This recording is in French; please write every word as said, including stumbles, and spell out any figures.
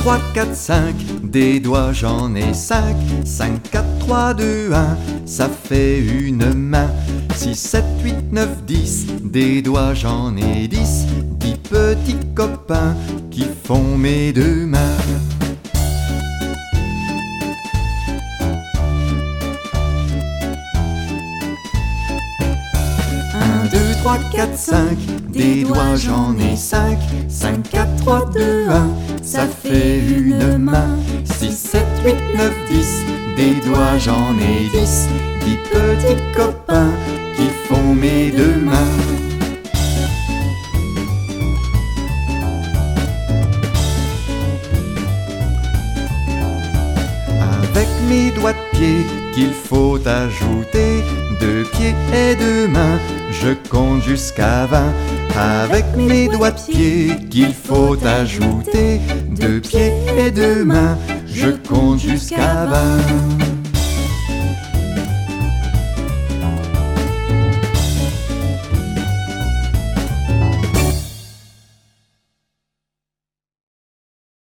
trois, quatre, cinq, des doigts j'en ai cinq. Cinq, quatre, trois, deux, un, ça fait une main. Six, sept, huit, neuf, dix, des doigts j'en ai dix. Dix petits copains qui font mes deux mains. Un, deux, trois, quatre, cinq, des doigts j'en ai cinq. Cinq, quatre, trois, deux, un, ça fait une main. Six, sept, huit, neuf, dix, des doigts j'en ai dix. Dix petits copains qui font mes deux mains. Avec mes doigts de pied qu'il faut ajouter, deux pieds et deux mains, je compte jusqu'à vingt. Avec mes doigts de pied qu'il faut ajouter, deux pieds et deux mains, je compte jusqu'à vingt.